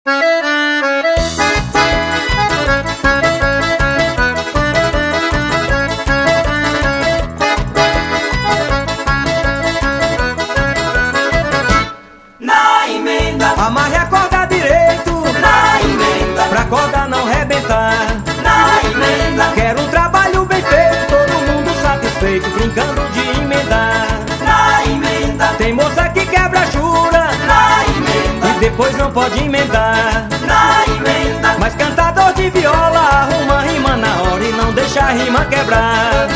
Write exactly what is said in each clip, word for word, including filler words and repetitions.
Amarre a corda direito na emenda, pra corda não rebentar. na emenda, Quero um trabalho bem feito, todo mundo satisfeito, brincando de emendar. na emenda, Tem moça que quebra a jura na emenda, e depois não pode emendar. na emenda, Mas cantador de viola arruma rima na hora e não deixa a rima quebrar.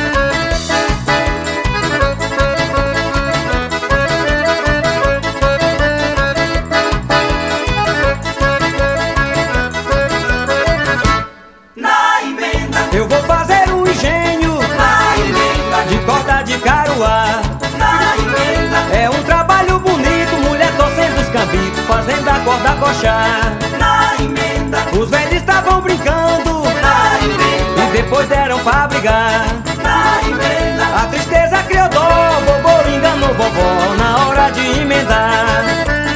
Eu vou fazer um engenho na emenda, de corda de caruá. na emenda, É um trabalho bonito, mulher torcendo os cambitos, fazendo a corda coxar. na emenda, Os velhos estavam brincando na emenda, e depois deram pra brigar. na emenda, A tristeza criou dó, vovô enganou vovó na hora de emendar.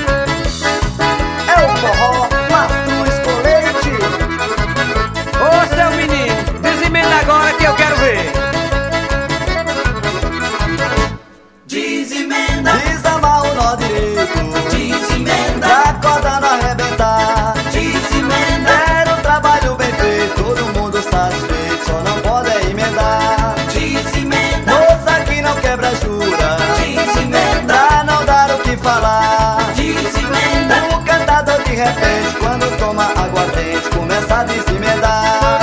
É o forró Mastruz com leite. Ô seu menino, desemenda agora que eu quero ver. desemenda, Desamar o nó direito desemenda, pra corda não arrebentar. desemenda, Era um trabalho bem feito, todo mundo satisfeito, só não pode é emendar. desemenda, Moça que não quebra jura, desemenda, pra não dar o que falar. desemenda, O cantador de repente, quando toma aguardente, começa a desemendar.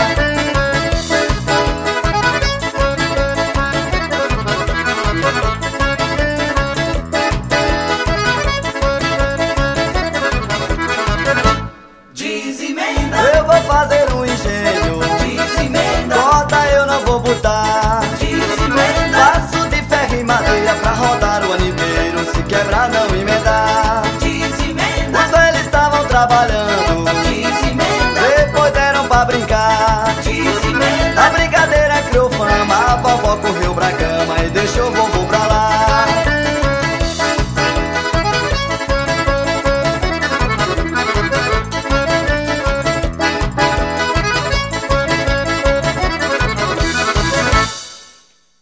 desemenda, Eu vou fazer um engenho, desemenda, corda eu não vou botar. desemenda, Faço de ferro e madeira pra rodar o ano inteiro, se quebrar não emendar. desemenda, Os velhos estavam trabalhando, desemenda, depois deram pra brincar. desemenda, A brincadeira criou fama, a vovó correu